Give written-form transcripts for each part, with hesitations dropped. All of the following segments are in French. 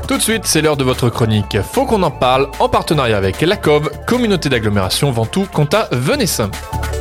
Tout de suite, c'est l'heure de votre chronique. Faut qu'on en parle en partenariat avec la COV, Communauté d'agglomération Ventoux-Comtat-Venesse.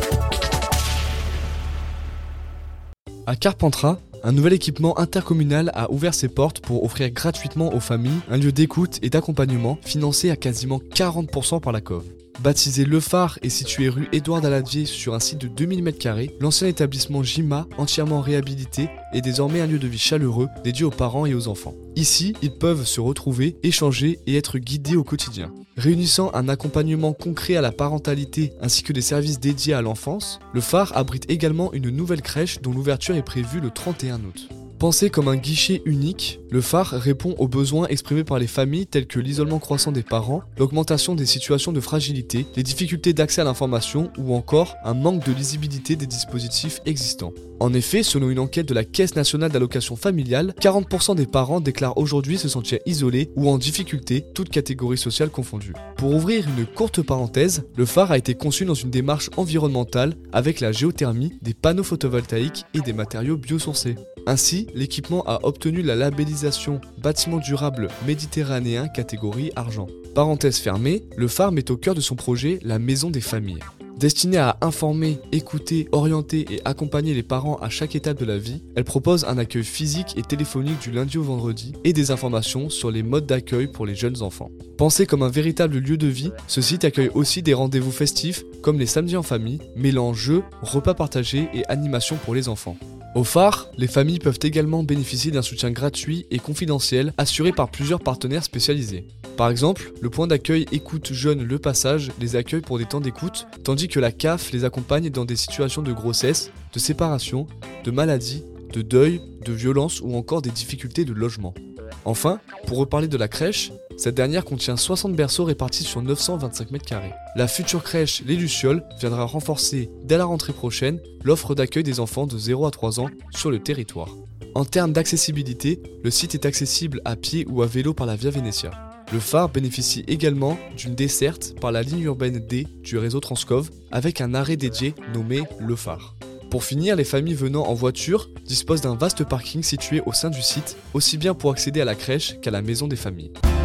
À Carpentras, un nouvel équipement intercommunal a ouvert ses portes pour offrir gratuitement aux familles un lieu d'écoute et d'accompagnement financé à quasiment 40% par la COV. Baptisé Le Phare et situé rue Édouard Daladier sur un site de 2000 m², l'ancien établissement JIMA, entièrement réhabilité, est désormais un lieu de vie chaleureux dédié aux parents et aux enfants. Ici, ils peuvent se retrouver, échanger et être guidés au quotidien. Réunissant un accompagnement concret à la parentalité ainsi que des services dédiés à l'enfance, Le Phare abrite également une nouvelle crèche dont l'ouverture est prévue le 31 août. Pensé comme un guichet unique, Le Phare répond aux besoins exprimés par les familles tels que l'isolement croissant des parents, l'augmentation des situations de fragilité, les difficultés d'accès à l'information ou encore un manque de lisibilité des dispositifs existants. En effet, selon une enquête de la Caisse nationale d'allocation familiale, 40% des parents déclarent aujourd'hui se sentir isolés ou en difficulté, toutes catégories sociales confondues. Pour ouvrir une courte parenthèse, Le Phare a été conçu dans une démarche environnementale avec la géothermie, des panneaux photovoltaïques et des matériaux biosourcés. Ainsi, l'équipement a obtenu la labellisation Bâtiment durable méditerranéen catégorie argent. Parenthèse fermée, Le Phare met au cœur de son projet la maison des familles. Destinée à informer, écouter, orienter et accompagner les parents à chaque étape de la vie, elle propose un accueil physique et téléphonique du lundi au vendredi et des informations sur les modes d'accueil pour les jeunes enfants. Pensé comme un véritable lieu de vie, ce site accueille aussi des rendez-vous festifs comme les samedis en famille, mêlant jeux, repas partagés et animations pour les enfants. Au Phare, les familles peuvent également bénéficier d'un soutien gratuit et confidentiel assuré par plusieurs partenaires spécialisés. Par exemple, le point d'accueil Écoute Jeune Le Passage les accueille pour des temps d'écoute, tandis que la CAF les accompagne dans des situations de grossesse, de séparation, de maladie, de deuil, de violence ou encore des difficultés de logement. Enfin, pour reparler de la crèche, cette dernière contient 60 berceaux répartis sur 925 m². La future crèche Les Lucioles viendra renforcer, dès la rentrée prochaine, l'offre d'accueil des enfants de 0 à 3 ans sur le territoire. En termes d'accessibilité, le site est accessible à pied ou à vélo par la Via Venetia. Le Phare bénéficie également d'une desserte par la ligne urbaine D du réseau Transcov avec un arrêt dédié nommé Le Phare. Pour finir, les familles venant en voiture disposent d'un vaste parking situé au sein du site, aussi bien pour accéder à la crèche qu'à la maison des familles.